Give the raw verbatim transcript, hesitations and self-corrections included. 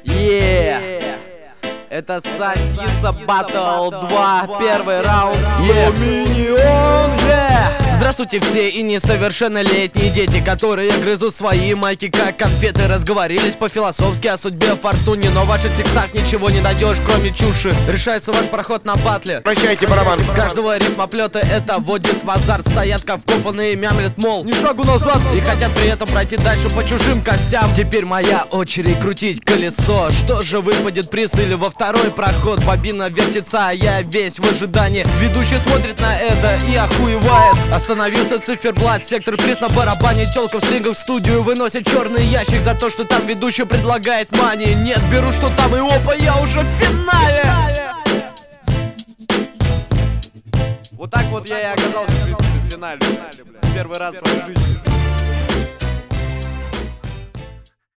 Yeah. Это Сосиса Баттл два, первый раунд. Доминион, yeah. Здравствуйте все и несовершеннолетние дети, которые грызут свои майки как конфеты. Разговорились по-философски о судьбе, фортуне, но в ваших текстах ничего не найдешь, кроме чуши. Решается ваш проход на батле. Прощайте, барабан. Каждого ритмоплета это вводит в азарт. Стоят как вкопанные, мямлят, мол, ни шагу назад. И хотят при этом пройти дальше по чужим костям. Теперь моя очередь крутить колесо. Что же выпадет приз или во второй проход? Бобина вертится, а я весь в ожидании. Ведущий смотрит на это и охуевает. Остановился циферблат, сектор приз на барабане. Тёлка в слингах в студию выносит черный ящик за то, что там ведущий предлагает мани. Нет, беру, что там, и опа, я уже в финале. Вот так вот я и оказался в финале. Первый раз в своей жизни.